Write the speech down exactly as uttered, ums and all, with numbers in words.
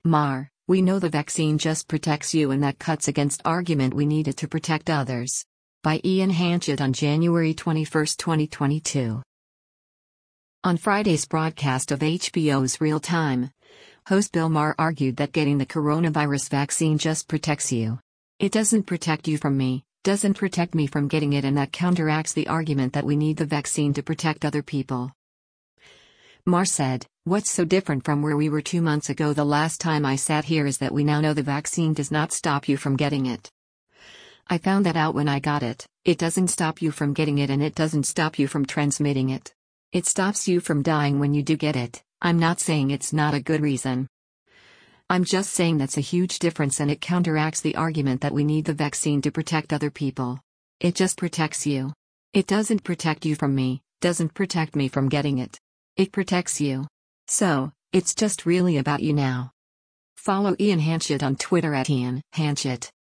Mar, we know the vaccine just protects you and that cuts against argument we need it to protect others. By Ian Hanchett on January twenty-first, twenty twenty-two. On Friday's broadcast of H B O's Real Time, host Bill Maher argued that getting the coronavirus vaccine just protects you. It doesn't protect you from me, doesn't protect me from getting it, and that counteracts the argument that we need the vaccine to protect other people. Maher said, "What's so different from where we were two months ago the last time I sat here is that we now know the vaccine does not stop you from getting it. I found that out when I got it. It doesn't stop you from getting it, and it doesn't stop you from transmitting it. It stops you from dying when you do get it. I'm not saying it's not a good reason. I'm just saying that's a huge difference, and it counteracts the argument that we need the vaccine to protect other people. It just protects you. It doesn't protect you from me, doesn't protect me from getting it. It protects you. So, it's just really about you now." Follow Ian Hanchett on Twitter at Ian Hanchett.